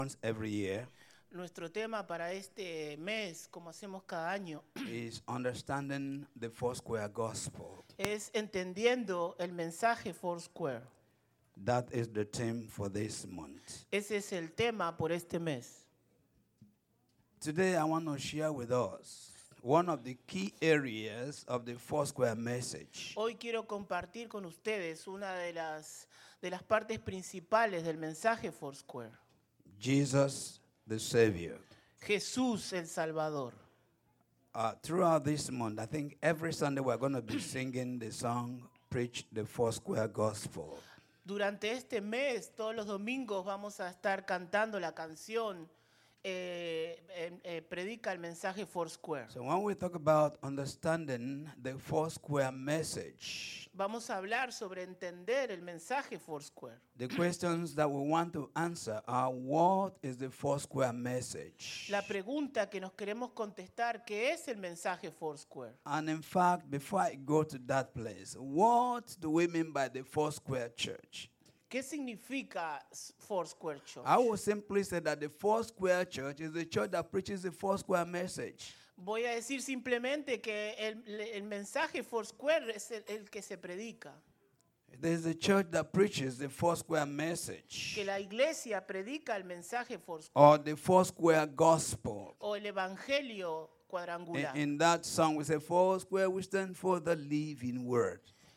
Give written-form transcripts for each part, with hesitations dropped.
once every year Nuestro tema para este mes, como hacemos cada año, is understanding the Foursquare gospel. es entendiendo el mensaje Foursquare. That is the theme for this month. Ese es el tema por este mes. Today I want to share with us one of the key areas of the Foursquare message. Hoy quiero compartir con ustedes una de las partes principales del mensaje Foursquare. Jesus the Savior. Jesús el Salvador. Throughout this month, I think every Sunday we're going to be singing the song, Preach the Foursquare Gospel. Durante este mes, todos los domingos vamos a estar cantando la canción Predica el mensaje Foursquare. So when we talk about understanding the Foursquare message, Vamos a hablar sobre entender el mensaje Foursquare. the questions that we want to answer are, what is the Foursquare message? La pregunta que nos queremos contestar, ¿qué es el mensaje Foursquare? And in fact, before I go to that place, what do we mean by the Foursquare Church? ¿Qué significa Foursquare Church? I would simply say that the Foursquare Church is the church that preaches the Foursquare message. Voy a decir simplemente que el mensaje Foursquare es el que se predica. There's a church that preaches the Foursquare message Que la iglesia predica el mensaje Foursquare or the Foursquare gospel. o el evangelio cuadrangular. In that song we say, Foursquare, we stand for the living word.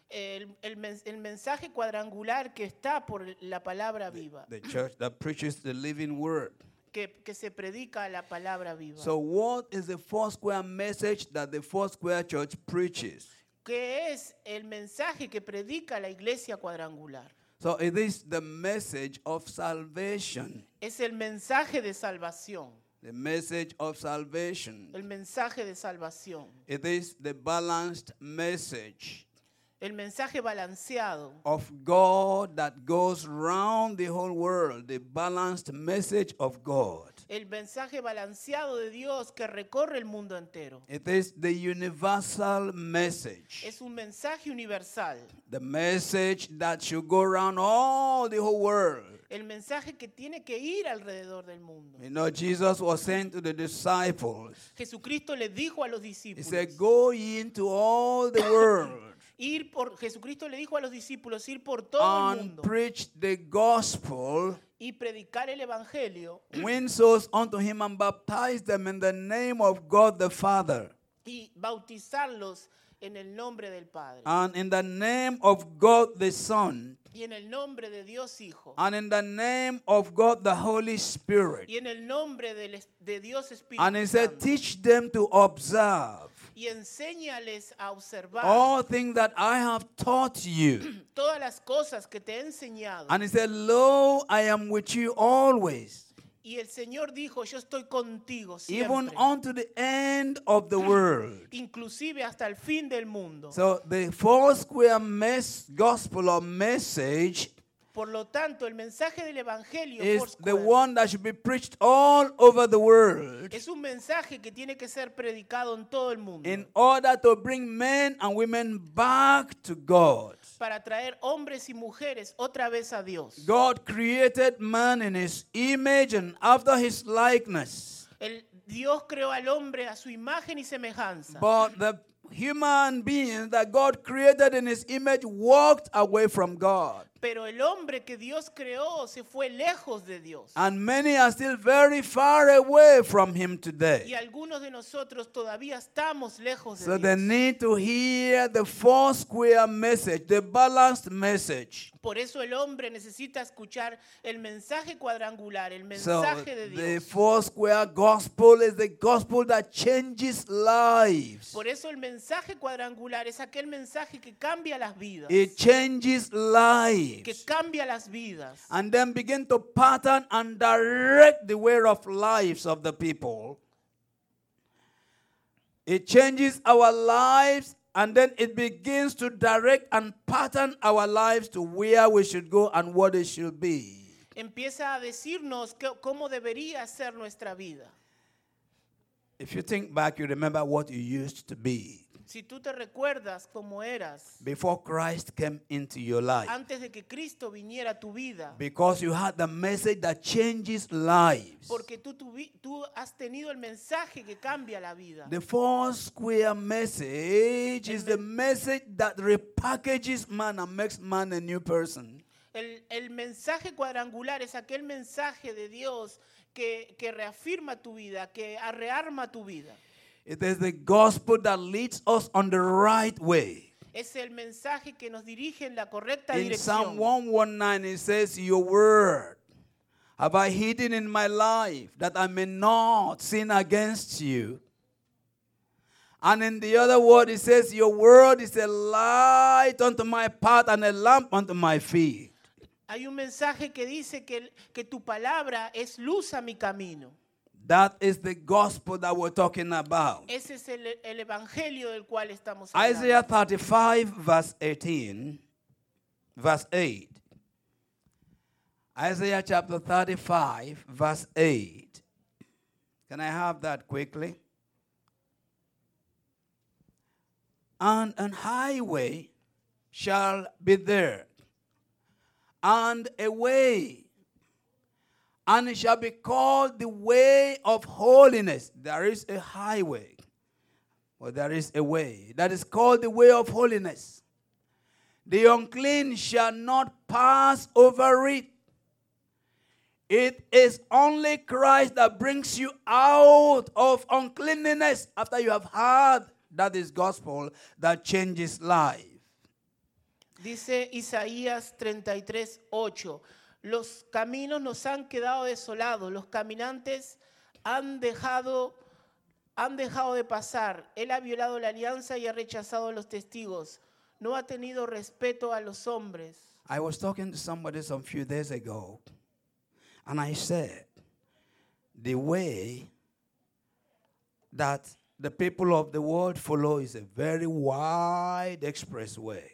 El mensaje cuadrangular que está por la palabra viva, The church that preaches the living word. que se predica la palabra viva. So what is the Foursquare message that the Foursquare Church preaches? ¿Qué es el mensaje que predica la iglesia cuadrangular? So it is the message of salvation. Es el mensaje de salvación. The message of salvation. El mensaje de salvación. It is the balanced message El mensaje balanceado of God that goes round the whole world. The balanced message of God. el mensaje balanceado de Dios que recorre el mundo entero. It is the universal message. Es un mensaje universal. The message that should go around all the whole world. El mensaje que tiene que ir alrededor del mundo. You know, Jesus was saying to the disciples, Jesucristo le dijo a los He discípulos, said, go ye into all the world Jesucristo le dijo a los discípulos ir por todo el and mundo preach the gospel, y predicar el evangelio win souls unto him and baptize them in the name of God the Father y bautizarlos en el nombre del Padre and in the name of God the Son y en el nombre de Dios Hijo and in the name of God the Holy Spirit. y en el nombre de Dios Espíritu And he said, Santo. teach them to observe Y enséñales a observar all things that I have taught you. todas las cosas que te he enseñado. And he said, lo, I am with you always, Y el Señor dijo, yo estoy contigo even siempre, unto the end of the world. inclusive hasta el fin del mundo. So the Foursquare gospel or message Por lo tanto, el mensaje del Evangelio is Foursquare the one that should be preached all over the world es un mensaje que tiene que ser predicado en todo el mundo in order to bring men and women back to God. para traer hombres y mujeres otra vez a Dios. God created man in his image and after his likeness. Dios creó al hombre a su imagen y semejanza. But the human beings that God created in his image walked away from God. Pero el hombre que Dios creó se fue lejos de Dios. And many are still very far away from him Y today. algunos de nosotros todavía estamos lejos de So they Dios. need to hear the Foursquare message, the balanced message. Por eso el hombre necesita escuchar el mensaje cuadrangular, el So mensaje de the Dios. Foursquare gospel is the gospel that changes lives. Por eso el mensaje cuadrangular es aquel mensaje que cambia las vidas. It changes lives. Que cambia las vidas. And then begin to pattern and direct the way of lives of the people. It changes our lives and then it begins to direct and pattern our lives to where we should go and what it should be. Empieza a decirnos cómo debería ser nuestra vida. If you think back, you remember what you used to be Si tú te recuerdas cómo eras before Christ came into your life. antes de que Cristo viniera a tu vida, Because you had the message that changes lives. porque tú has tenido el mensaje que cambia la vida. The four square message is the message that repackages man and makes man a new person. El mensaje cuadrangular es aquel mensaje de Dios que reafirma tu vida, que rearma tu vida. It is the gospel that leads us on the right way. Es el mensaje que nos dirige en la correcta In Psalm dirección. 119 it says, your word have I hidden in my life that I may not sin against you. And in the other word it says, your word is a light unto my path and a lamp unto my feet. Hay un mensaje que dice que tu palabra es luz a mi camino. That is the gospel that we're talking about. Ese es el evangelio del cual estamos Isaiah hablando. 35 verse 18, verse 8. Isaiah chapter 35 verse 8. Can I have that quickly? And an highway shall be there, and a way, and it shall be called the way of holiness. There is a highway, or there is a way that is called the way of holiness. The unclean shall not pass over it. It is only Christ that brings you out of uncleanness after you have heard that is gospel that changes life. Dice Isaías 33:8. Los caminos nos han quedado desolados, los caminantes han dejado de pasar. Él ha violado la alianza y ha rechazado a los testigos. No ha tenido respeto a los hombres. I was talking to somebody some few days ago, and I said, the way that the people of the world follow is a very wide expressway.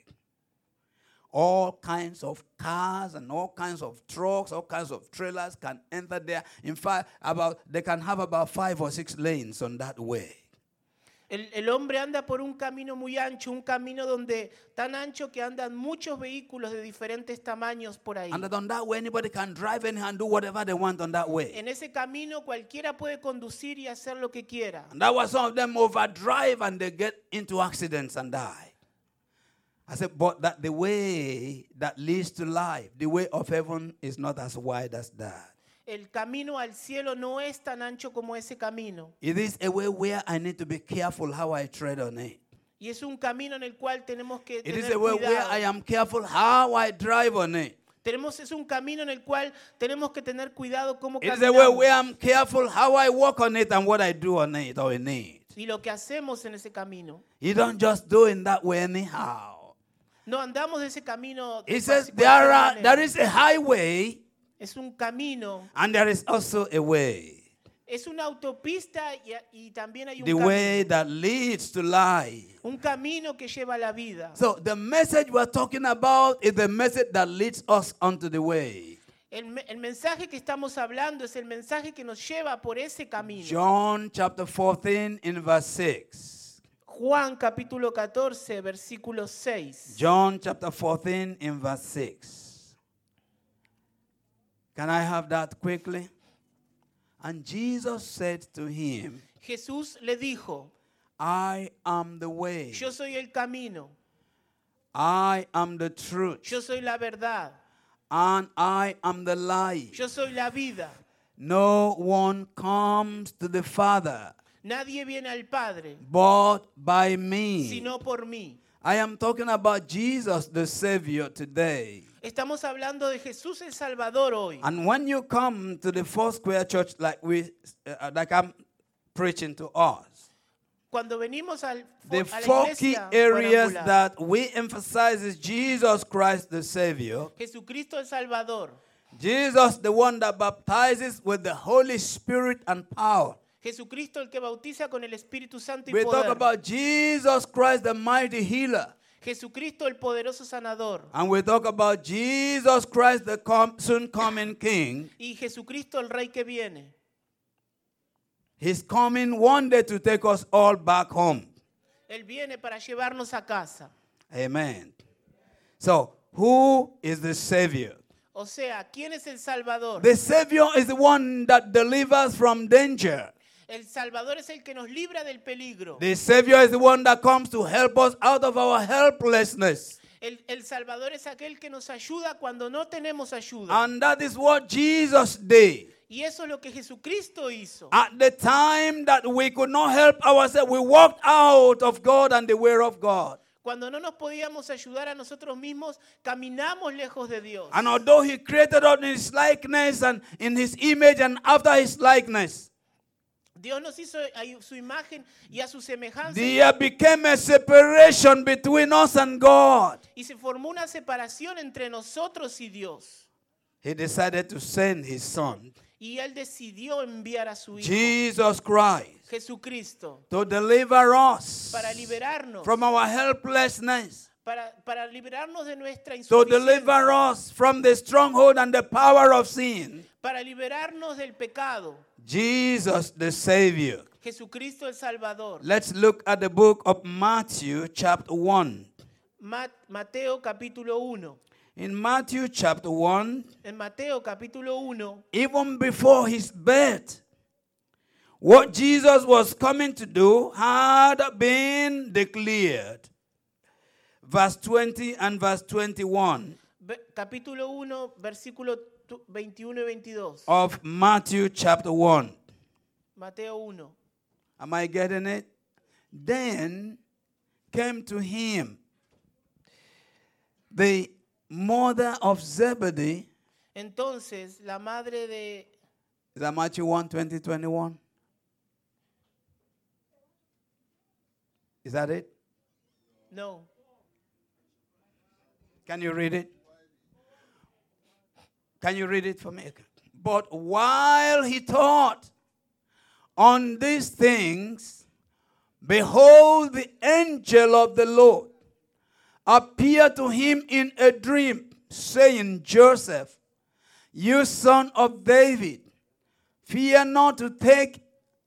All kinds of cars and all kinds of trucks, all kinds of trailers can enter there. In fact, they can have about 5 or 6 lanes on that way. El hombre anda por un camino muy ancho, un camino donde tan ancho que andan muchos vehículos de diferentes tamaños por ahí. And on that way, anybody can drive anyhow and do whatever they want on that way. En ese camino cualquiera puede conducir y hacer lo que quiera. And that's why some of them overdrive and they get into accidents and die. I said, but that the way that leads to life, the way of heaven is not as wide as that. El camino al cielo no es tan ancho como ese camino. It is a way where I need to be careful how I tread on it. Y es un camino en el cual tenemos que It tener is a way where I cuidado. am careful how I drive on it. Es un camino en el cual tenemos que tener cuidado cómo It is a way where caminamos I'm careful how I walk on it and what I do on it or in it. y lo que hacemos en ese camino. You don't just do it that way anyhow. No andamos de ese camino. It says cualquier manera. there is a highway Es un camino, and there is also a way. es una autopista y también hay un The camino. way that leads to life. Un camino que lleva a la vida. So the message we're talking about is the message that leads us onto the way. El mensaje que estamos hablando es el mensaje que nos lleva por ese camino. John chapter 14 in verse 6. Juan capítulo 14, versículo 6. John chapter 14 in verse 6. Can I have that quickly? And Jesus said to him, Jesús le dijo, I am the way. yo soy el camino, I am the truth. yo soy la verdad, And I am the life. yo soy la vida. No one comes to the Father Nadie viene al Padre, but by me. sino por mí. I am talking about Jesus the Savior today. Estamos hablando de Jesús el Salvador hoy. And when you come to the Foursquare Church like I'm preaching to us, Cuando venimos the a la four key iglesia areas cuadrangular, that we emphasize is Jesus Christ the Savior, Jesucristo el Salvador, Jesus the one that baptizes with the Holy Spirit and power. Jesucristo el que bautiza con el Espíritu Santo y We talk poder, about Jesus Christ the mighty healer. Jesucristo el poderoso sanador And we talk about Jesus Christ the soon coming King. y Jesucristo el Rey que viene. He's coming one day to take us all back home. Él viene para llevarnos a casa. Amen. So, who is the Savior? O sea, ¿quién es el Salvador? The Savior is the one that delivers from danger. El Salvador es el que nos libra del peligro. The Savior is the one that comes to help us out of our helplessness. El Salvador es aquel que nos ayuda cuando no tenemos ayuda. And that is what Jesus did. Y eso es lo que Jesucristo hizo. At the time that we could not help ourselves, we walked out of God and the way of God. Cuando no nos podíamos ayudar a nosotros mismos, caminamos lejos de Dios. And although He created us in His likeness and in His image and after His likeness, Dios nos hizo a su imagen y a su semejanza. there became a separation between us and God. Y se formó una separación entre nosotros y Dios. He decided to send His Son, Y Él decidió enviar a su Hijo, Jesus Christ, Jesucristo, to deliver us para liberarnos, from our helplessness, para liberarnos de nuestra to deliver insuficiencia, us from the stronghold and the power of sin. para liberarnos del pecado. Jesus the Savior. Jesucristo el Salvador. Let's look at the book of Matthew chapter 1. Mateo capítulo 1. In Matthew chapter 1, En Mateo capítulo 1, even before His birth, what Jesus was coming to do had been declared. Verse 20 and verse 21 capítulo 1, versículo 21 y 22. of Matthew chapter 1. Mateo 1. Am I getting it? Then came to Him the mother of Zebedee. Entonces, la madre de... Is that Matthew 1, 20, 21? Is that it? No. Can you read it? Can you read it for me? But while he thought on these things, behold, the angel of the Lord appeared to him in a dream, saying, Joseph, you son of David, fear not to take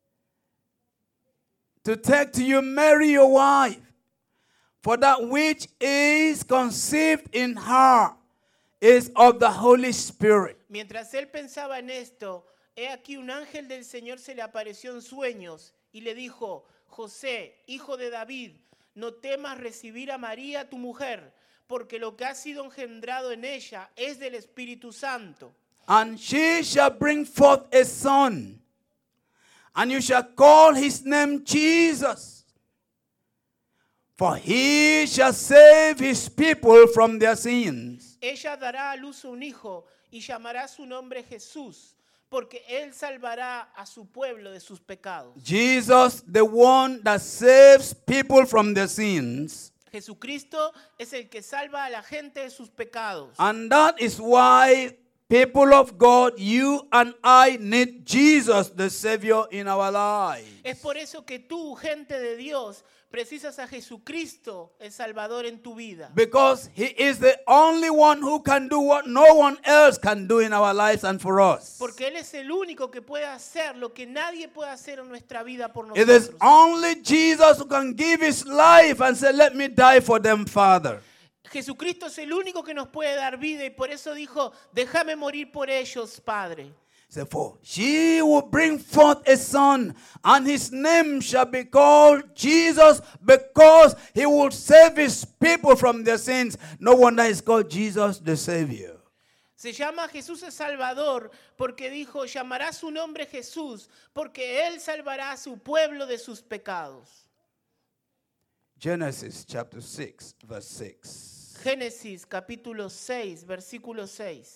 to you Mary your wife, for that which is conceived in her is of the Holy Spirit. Mientras él pensaba en esto, he aquí un ángel del Señor se le apareció en sueños y le dijo, José, hijo de David, no temas recibir a María tu mujer, porque lo que ha sido engendrado en ella es del Espíritu Santo. And she shall bring forth a son, and you shall call his name Jesus. For he shall save his people from their sins. Ella dará a luz un hijo y llamará su nombre Jesús, porque él salvará a su pueblo de sus pecados. Jesus, the one that saves people from their sins. Jesucristo es el que salva a la gente de sus pecados. And that is why, people of God, you and I need Jesus, the Savior, in our lives. Es por eso que tú, gente de Dios, precisas a Jesucristo, el Salvador en tu vida. Because He is the only one who can do what no one else can do in our lives and for us. Porque Él es el único que puede hacer lo que nadie puede hacer en nuestra vida por It is nosotros. only Jesus who can give His life and say, let me die for them, Father. Jesucristo es el único que nos puede dar vida y por eso dijo, déjame morir por ellos, Padre. For she will bring forth a son, and his name shall be called Jesus, because he will save his people from their sins. No wonder he's called Jesus the Savior. Se llama Jesús el Salvador porque dijo, llamará su nombre Jesús, porque Él salvará a su pueblo de sus pecados. Genesis chapter 6, verse 6. Génesis capítulo 6, versículo 6.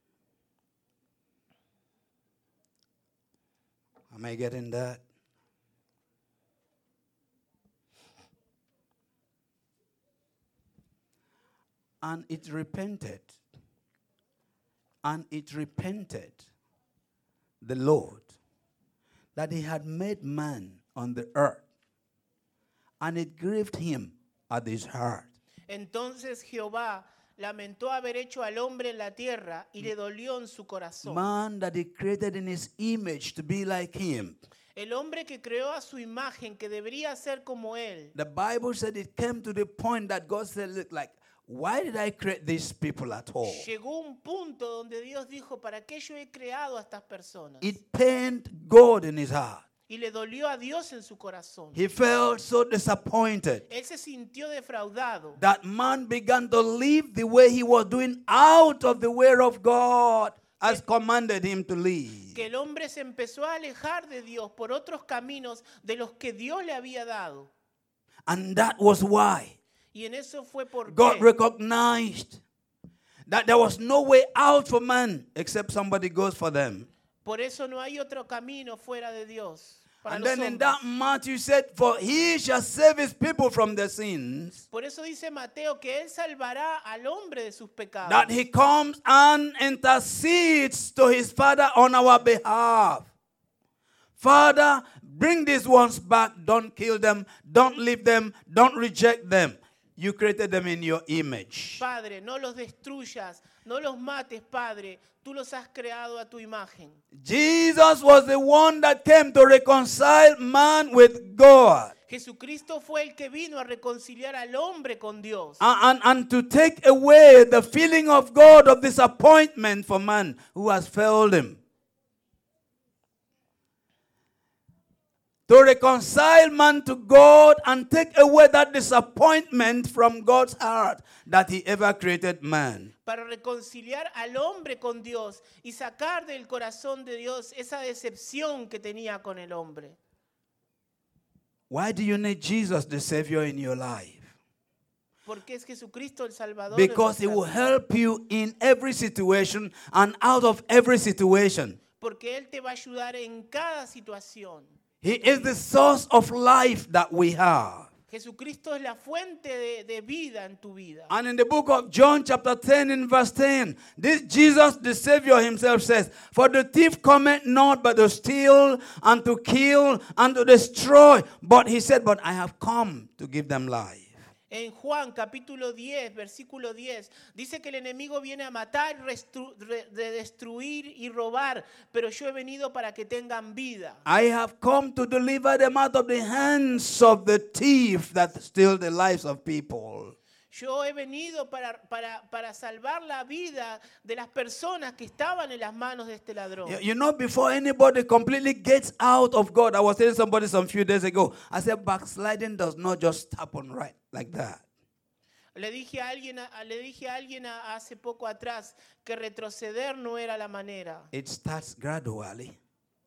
Am I getting that? And it repented. And it repented the Lord that he had made man on the earth. And it grieved him at his heart. Entonces Jehová lamentó haber hecho al hombre en la tierra y le dolió en su corazón. Man that he created in his image to be like him. El hombre que creó a su imagen, que debería ser como él. The Bible said it came to the point that God said, look, like, why did I create these people at all? Llegó un punto donde Dios dijo, ¿para qué yo he creado a estas personas? It pained God in his heart. Y le dolió a Dios en su corazón. He felt so disappointed Él se sintió defraudado. that man began to live the way he was doing out of the way of God as commanded him to live. Que el hombre se empezó a alejar de Dios por otros caminos de los que Dios le había dado. And that was why Y en eso fue porque God recognized that there was no way out for man except somebody goes for them. por eso no hay otro camino fuera de Dios. Para And los then in hombres. that Matthew said, for he shall save his people from their sins, Por eso dice Mateo que él salvará al hombre de sus pecados. that he comes and intercedes to his Father on our behalf. Father, bring these ones back. Don't kill them. Don't leave them. Don't reject them. You created them in your image. Padre, no los destruyas, no los mates, Padre. Tú los has creado a tu imagen. Jesus was the one that came to reconcile man with God Jesucristo fue el que vino a reconciliar al hombre con Dios. and to take away the feeling of God of disappointment for man who has failed him. To reconcile man to God and take away that disappointment from God's heart that he ever created man. Para reconciliar al hombre con Dios y sacar del corazón de Dios esa decepción que tenía con el hombre. Why do you need Jesus, the Savior, in your life? Porque es Jesucristo el Salvador. de Because he nuestra will vida. help you in every situation and out of every situation. Porque Él te va a ayudar en cada situación. He is the source of life that we have. Jesucristo es la fuente de vida en tu vida. And in the book of John chapter 10 in verse 10, this Jesus the Savior himself says, for the thief cometh not but to steal and to kill and to destroy. But he said, but I have come to give them life. En Juan capítulo 10, versículo 10, dice que el enemigo viene a matar, de destruir y robar, pero yo he venido para que tengan vida. I have come to deliver them out of the hands of the thief that steal the lives of people. Yo he venido para salvar la vida de las personas que estaban en las manos de este ladrón. You know, before anybody completely gets out of God, I was telling somebody some few days ago, I said backsliding does not just happen right like that. Le dije a alguien hace poco atrás que retroceder no era la manera. It starts gradually.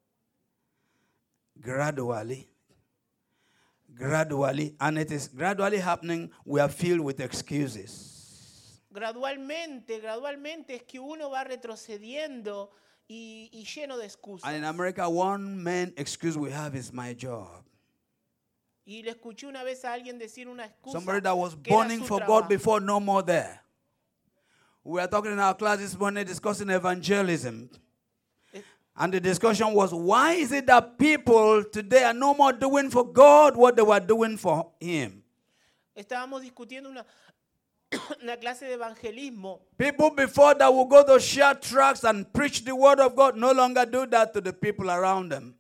Gradually. Gradually. And it is gradually happening. We are filled with excuses. Gradualmente es que uno va retrocediendo y lleno de excusas. And in America, one main excuse we have is my job. Y le escuché una vez a alguien decir una excusa. Somebody that was que era burning su for trabajo. God before, no more there. We were talking in our class this morning discussing evangelism. And the discussion was, why is it that people today are no more doing for God what they were doing for Him? Estábamos discutiendo una clase de evangelismo. People before that would go to share tracts and preach the word of God no longer do that to the people around them.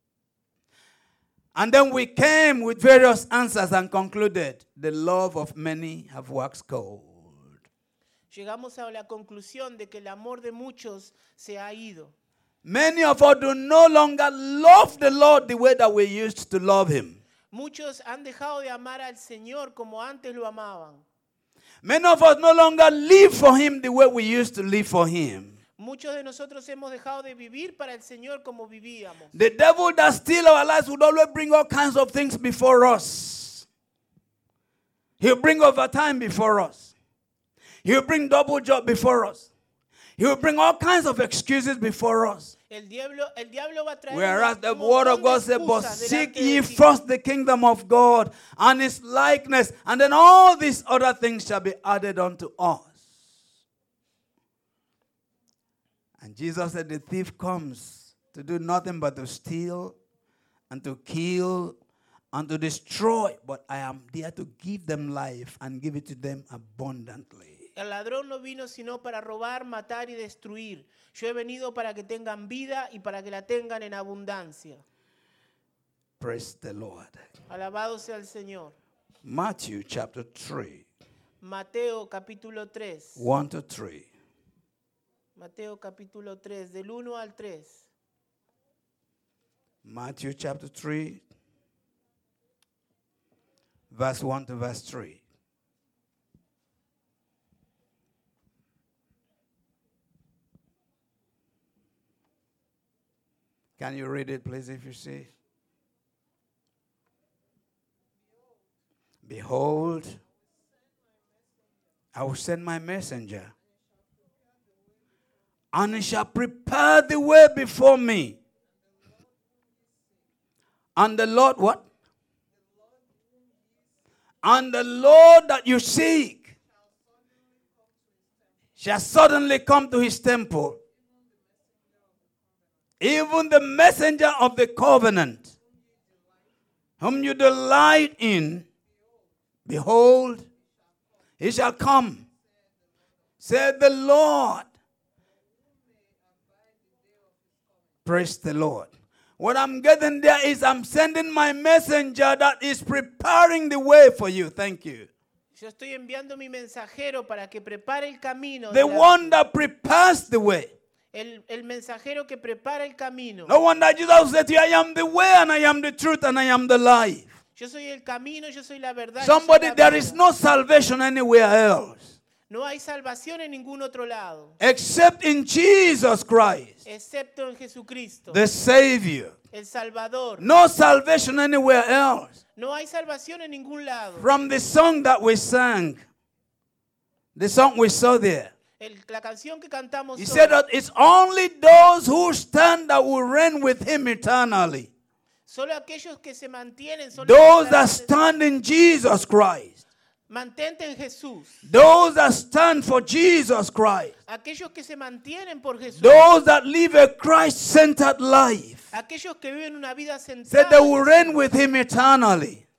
And then we came with various answers and concluded, the love of many have waxed cold. Llegamos a la conclusión de que el amor de muchos se ha ido. Many of us do no longer love the Lord the way that we used to love Him. Muchos han dejado de amar al Señor como antes lo amaban. Many of us no longer live for Him the way we used to live for Him. Muchos de nosotros hemos dejado de vivir para el Señor como vivíamos. The devil that steals our lives would always bring all kinds of things before us. He'll bring overtime before us. He'll bring double job before us. He'll bring all kinds of excuses before us. El diablo va a traer Whereas the un word of montón de God said, but excusas seek delante ye de ti. first the kingdom of God and His likeness, and then all these other things shall be added unto us. And Jesus said, the thief comes to do nothing but to steal and to kill and to destroy. But I am there to give them life and give it to them abundantly. El ladrón no vino sino para robar, matar y destruir. Yo he venido para que tengan vida y para que la tengan en abundancia. Praise the Lord. Alabado sea el Señor. Matthew chapter 3, Mateo capítulo 3. 1 to 3. Mateo capítulo 3, del 1 al 3. Matthew chapter 3, verse 1 to verse 3. Can you read it, please, if you see? Behold, I will send my messenger, and he shall prepare the way before me. And the Lord, what? And the Lord that you seek shall suddenly come to his temple. Even the messenger of the covenant, whom you delight in, behold, he shall come, said the Lord. Praise the Lord. What I'm getting there is I'm sending my messenger that is preparing the way for you. Thank you. Yo estoy enviando mi mensajero para que prepare el camino. The one that prepares the way. El mensajero que prepara el camino. No wonder Jesus said, I am the way and I am the truth and I am the life. Yo soy el camino, yo soy la verdad. Somebody, there is no salvation anywhere else. No hay salvación en ningún otro lado. Except in Jesus Christ, Excepto en Jesucristo, the Savior. el Salvador. No salvation anywhere else. No hay salvación en ningún lado. From the song that we sang, the song we saw there, La canción que cantamos he hoy, said that it's only those who stand that will reign with him eternally. solo aquellos que se mantienen, solo Those that stand in Jesus Christ. mantente en Jesús. Those that stand for Jesus Christ. Aquellos que se mantienen por Jesús. Those that live a Christ-centered life. Aquellos que viven una vida Said centrada. they will reign with him eternally.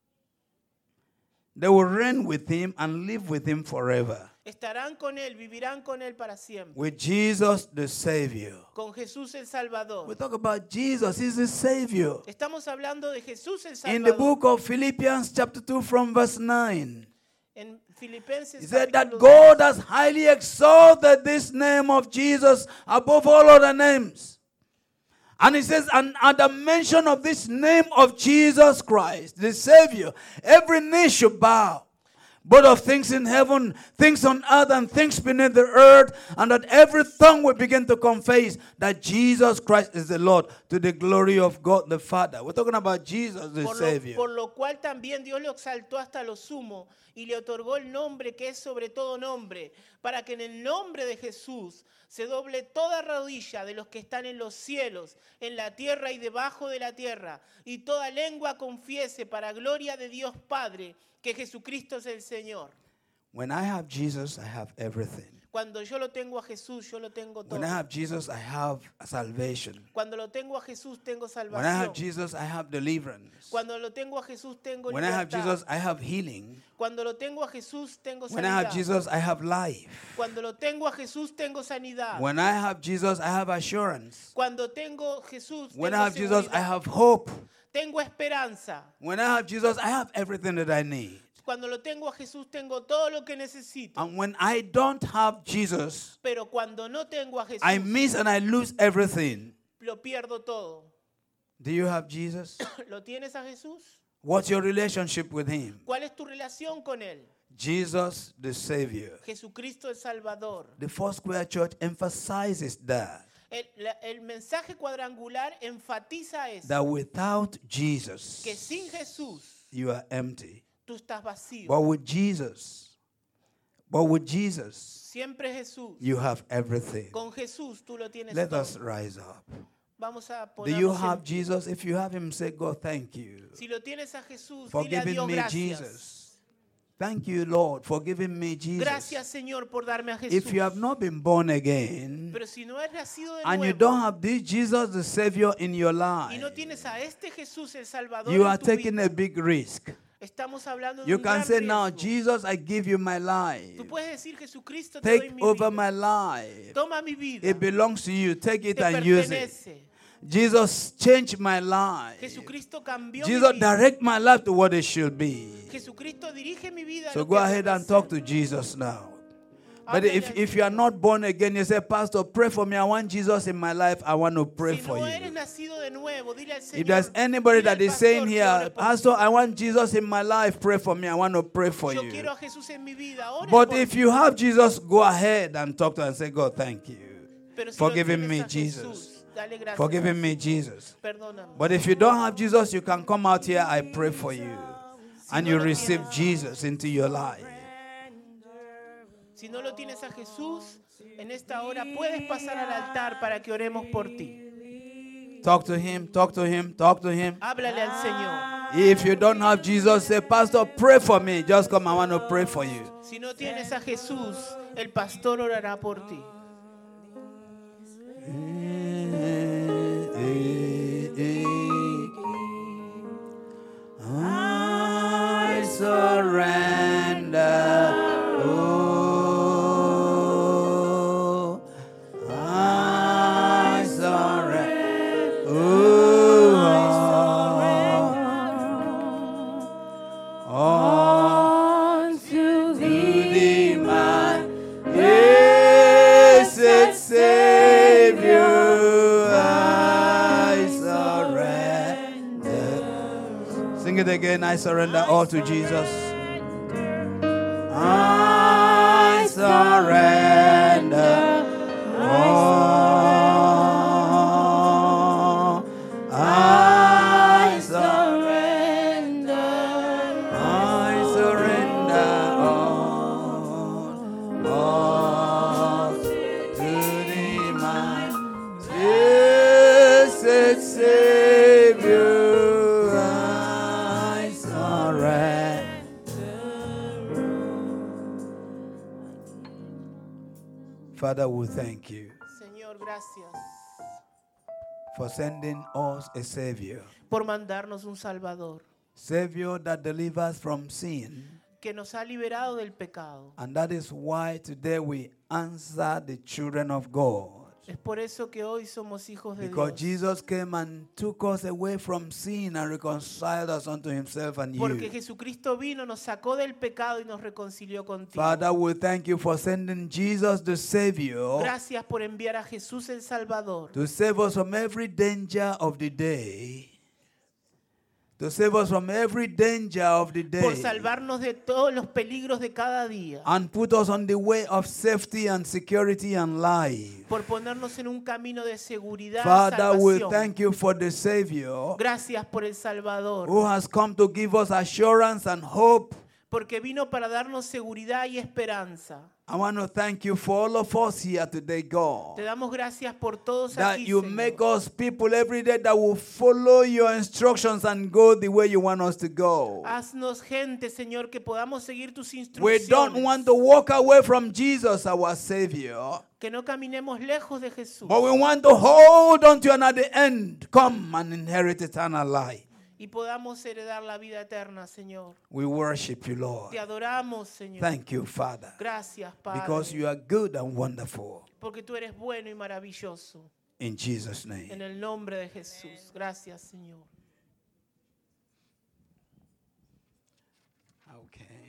They will reign with him and live with him forever. Estarán con él, vivirán con él para siempre. With Jesus the Savior. Con Jesús el Salvador. We talk about Jesus, he's the Savior. Estamos hablando de Jesús el Salvador. In the book of Philippians chapter 2 from verse 9. En Filipenses He said that capítulo God has highly exalted this name of Jesus above all other names. And he says, and at the mention of this name of Jesus Christ, the Savior, every knee should bow. Both of things in heaven, things on earth, and things beneath the earth, and that every tongue will begin to confess that Jesus Christ is the Lord, to the glory of God the Father. We're talking about Jesus the Savior. por lo cual también Dios lo exaltó hasta lo sumo y le otorgó el nombre que es sobre todo nombre, para que en el nombre de Jesús se doble toda rodilla de los que están en los cielos, en la tierra y debajo de la tierra, y toda lengua confiese para gloria de Dios Padre que Jesucristo es el Señor. When I have Jesus, I have everything. Cuando yo lo tengo a Jesús, yo lo tengo todo. When I have Jesus, I have salvation. Cuando lo tengo a Jesús, tengo When I have salvación. Jesus, I have deliverance. Cuando lo tengo a Jesús, tengo When I have libertad. Jesus, I have healing. Cuando lo tengo a Jesús, tengo When I have sanidad. Jesus, I have life. Cuando lo tengo a Jesús, tengo sanidad. When I have Jesus, I have assurance. Cuando tengo Jesús, When I tengo have Jesus, I seguridad. have hope. Tengo esperanza. When I have Jesus, I have everything that I need. Cuando lo tengo a Jesús, tengo todo lo que necesito. And when I don't have Jesus, Pero cuando no tengo a Jesús, I miss and I lose everything. lo pierdo todo. Do you have Jesus? ¿Lo tienes a Jesús? What's your relationship with him? ¿Cuál es tu relación con Él? Jesus the Savior. Jesucristo el Salvador. The Foursquare Church emphasizes that. El mensaje cuadrangular enfatiza eso. That without Jesus, Que sin Jesús, you are empty. tú estás vacío. But with Jesus, Siempre Jesús. you have everything. Con Jesús tú lo tienes Let todo. us rise up. Vamos a Do you ponernos have en- Jesus? If you have him, say, God, thank you Si lo tienes a Jesús, for dile a giving Dios me gracias. Jesus. Thank you, Lord, for giving me Jesus. Gracias, Señor, por darme a Jesús. If you have not been born again, Pero si no has nacido de and you nuevo don't have this Jesus, the Savior, in your y life, no tienes a este Jesús el Salvador you en are tu taking vida, a big risk. estamos hablando de You un can gran say now, riesgo. Jesus, I give you my life. Tú puedes decir, Jesucristo, te doy Take mi over vida. my life. Toma mi vida. It belongs to you. Take it Te and use it. pertenece. Jesus changed my life. Jesucristo cambió mi Jesus vida. direct my life to what it should be. Jesucristo dirige mi vida. a So lo go que ahead debe and ser. talk to Jesus now. But Háblale if al you are Señor. not born again, you say, Pastor, pray for me. I want Jesus in my life. I want to pray Si for no eres you. nacido de nuevo, dile al Señor. If there's anybody dile al that is pastor saying que here, ore por Pastor, ti. I want Jesus in my life, pray for me. I want to pray for Yo you. quiero a Jesús en mi vida. Ore But por if mí. you have Jesus, go ahead and talk to him and say, God, thank you Pero si for lo giving tienes me a Jesus. Jesús, dale gracias For a giving me Jesús. Jesus. Perdóname. But if you don't have Jesus, you can come out here. I pray for you. And no you lo receive tienes. Jesus into your life. Si no lo tienes a Jesús, en esta hora puedes pasar al altar para que oremos por ti. Talk to him, talk to him, talk to him. Háblale al Señor. If you don't have Jesus, say, Pastor, pray for me. Just come, I want to pray for you. Si no tienes a Jesús, el pastor orará por ti. I surrender. Oh, I surrender. Oh, to thee, my blessed Savior, I surrender. Sing it again. I surrender all to Jesus. I surrender all. I surrender. I surrender all to thee, my blessed Savior. I surrender. Father, we thank you Señor, gracias for sending us a Savior. por mandarnos un Salvador Savior that delivers from sin. que nos ha liberado del pecado. And that is why today we answer the children of God. Es por eso que hoy somos hijos de Because Dios. Jesus came and took us away from sin and reconciled us unto himself and Porque you. Jesucristo vino, nos sacó del pecado y nos reconcilió contigo. Father, we thank you for sending Jesus the Savior Gracias por enviar a Jesús el Salvador to save us from every danger of the day. To save us from every danger of the por day. salvarnos de todos los peligros de cada día, And put us on the way of safety and security and life. por ponernos en un camino de seguridad, Father, we salvación. thank you for the Savior Gracias por el Salvador, who has come to give us assurance and hope. porque vino para darnos seguridad y esperanza. I want to thank you for all of us here today, God. Te damos gracias por todos That aquí, you Señor. make us people every day that will follow your instructions and go the way you want us to go. Haznos gente, Señor, que podamos seguir tus We instrucciones. don't want to walk away from Jesus, our Savior, Que no caminemos lejos de Jesús. but we want to hold on to you and at the end come and inherit eternal life. Y podamos heredar la vida eterna, Señor. We worship you, Lord. Te adoramos, Señor. Thank you, Father, Gracias, Padre. because you are good and wonderful. Porque tú eres bueno y maravilloso. In Jesus' name. En el nombre de Jesús. Gracias, Señor. Okay.